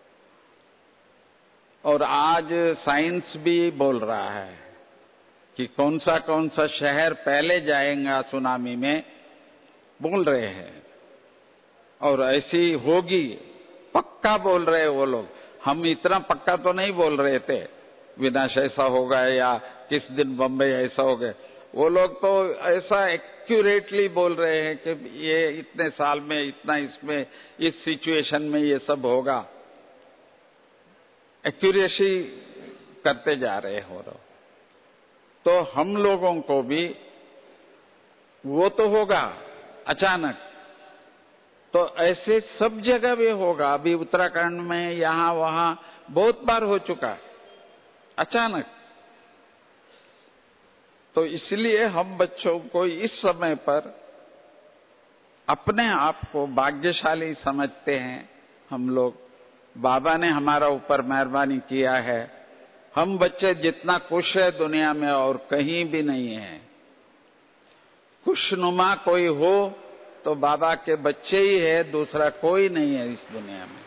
और आज साइंस भी बोल रहा है कि कौन सा शहर पहले जाएगा सुनामी में, बोल रहे हैं। और ऐसी होगी, पक्का बोल रहे हैं वो लोग। हम इतना पक्का तो नहीं बोल रहे थे विनाश ऐसा होगा या किस दिन बंबई ऐसा हो गया। वो लोग तो ऐसा एक्यूरेटली बोल रहे हैं कि ये इतने साल में इतना, इसमें इस सिचुएशन में ये सब होगा। एक्यूरेसी करते जा रहे हो। तो हम लोगों को भी वो तो होगा अचानक, तो ऐसे सब जगह भी होगा। अभी उत्तराखंड में यहां वहां बहुत बार हो चुका अचानक। तो इसलिए हम बच्चों को इस समय पर अपने आप को भाग्यशाली समझते हैं हम लोग। बाबा ने हमारा ऊपर मेहरबानी किया है। हम बच्चे जितना खुश है दुनिया में और कहीं भी नहीं है। खुशनुमा कोई हो तो बाबा के बच्चे ही है, दूसरा कोई नहीं है इस दुनिया में।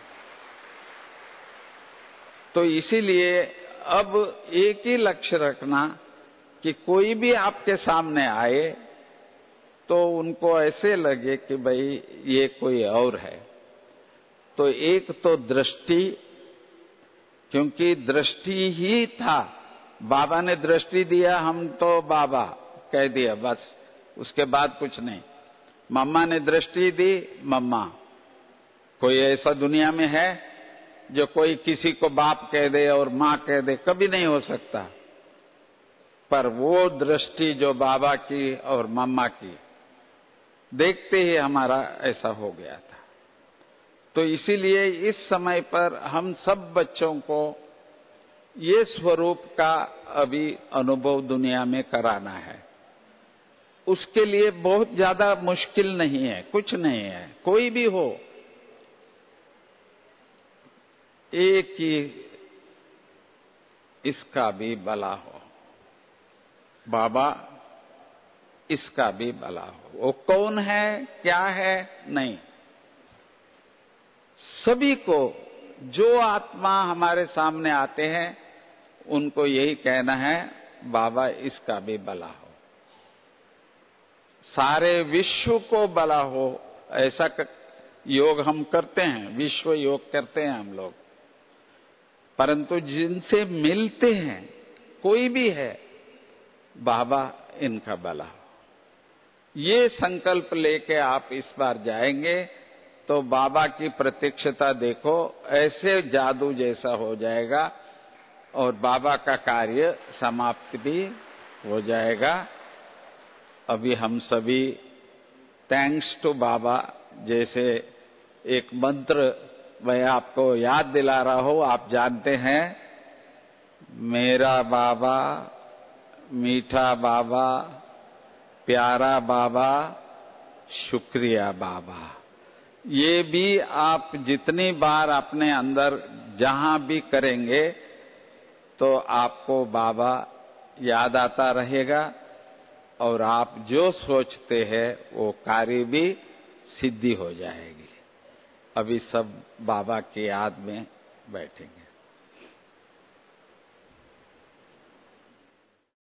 तो इसीलिए अब एक ही लक्ष्य रखना कि कोई भी आपके सामने आए तो उनको ऐसे लगे कि भाई ये कोई और है। तो एक तो दृष्टि, क्योंकि दृष्टि ही था, बाबा ने दृष्टि दिया, हम तो बाबा कह दिया बस, उसके बाद कुछ नहीं। मम्मा ने दृष्टि दी, मम्मा। कोई ऐसा दुनिया में है जो कोई किसी को बाप कह दे और माँ कह दे? कभी नहीं हो सकता। पर वो दृष्टि जो बाबा की और मम्मा की, देखते ही हमारा ऐसा हो गया था। तो इसीलिए इस समय पर हम सब बच्चों को ये स्वरूप का अभी अनुभव दुनिया में कराना है। उसके लिए बहुत ज्यादा मुश्किल नहीं है, कुछ नहीं है, कोई भी हो। एक ही इसका भी भला हो, बाबा इसका भी भला हो। वो कौन है, क्या है, नहीं, सभी को, जो आत्मा हमारे सामने आते हैं उनको यही कहना है, बाबा इसका भी भला हो, सारे विश्व को भला हो। ऐसा योग हम करते हैं, विश्व योग करते हैं हम लोग। परंतु जिनसे मिलते हैं, कोई भी है, बाबा इनका भला हो, ये संकल्प लेके आप इस बार जाएंगे तो बाबा की प्रत्यक्षता देखो, ऐसे जादू जैसा हो जाएगा और बाबा का कार्य समाप्त भी हो जाएगा। अभी हम सभी थैंक्स टू बाबा जैसे एक मंत्र मैं आपको याद दिला रहा हूं, आप जानते हैं, मेरा बाबा, मीठा बाबा, प्यारा बाबा, शुक्रिया बाबा। ये भी आप जितनी बार अपने अंदर जहां भी करेंगे तो आपको बाबा याद आता रहेगा और आप जो सोचते हैं वो कार्य भी सिद्धि हो जाएगी। अभी सब बाबा की याद में बैठेंगे।